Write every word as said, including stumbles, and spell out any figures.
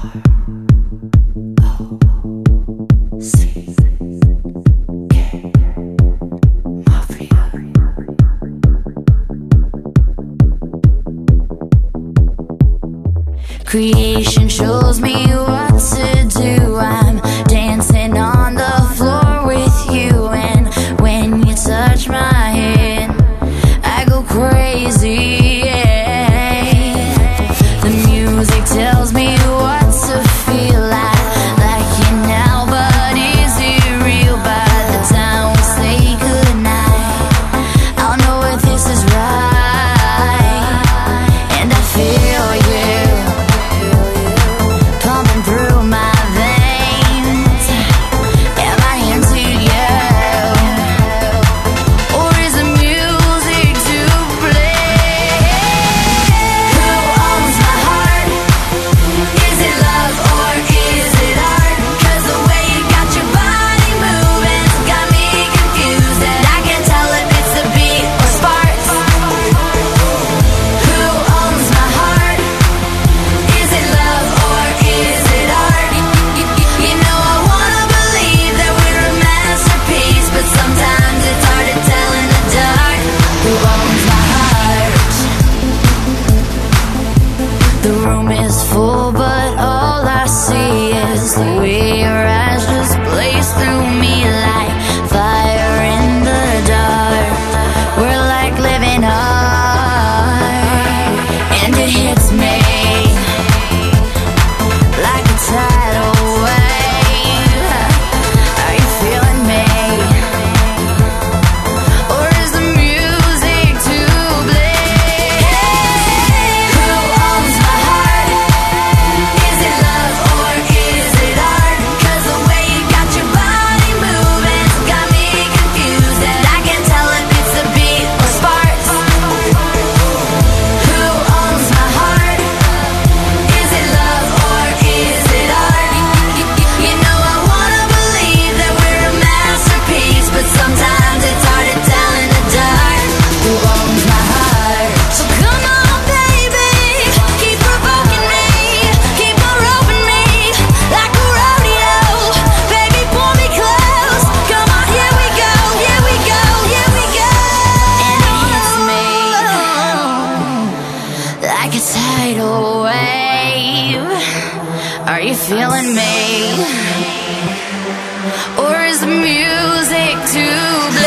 Creation shows me what to do. I'm dancing on the floor with you, and when you touch my hand, I go crazy, yeah. The music tells me what to feel like, like you now, but is it real? By the time we say goodnight, I'll know if this is right, and I feel you pumping through my veins. Am I into you, or is the music to blame? Who owns my heart? Is it love or is it art? 'Cause the way you got your body moving's got me confused, and I can't tell if it's the beat or sparks. Who owns my heart? Is it love or is it art? You know I wanna believe that we're a masterpiece, but sometimes it's hard to tell in the dark. Who owns my heart? The room is full, but all I see is the way your eyes just blaze through me like fire in the dark. We're like living art, and it hits me like a tidal wave. Are you feeling me, or is the music to blame? Who owns my heart? Is it love or is it art? 'Cause the way you got your body moving's got me confused, and I can't tell if it's the beat or sparks. Who owns my heart? Is it love or is it art? You know I wanna believe that we're a masterpiece, but sometimes it's hard to tell in the dark. Who owns my heart? So come on, baby, keep provoking me, keep on roping me like a rodeo. Baby, pull me close. Come on, here we go, here we go, here we go. And it hits me like a tidal wave. Are you feeling me, or is the music too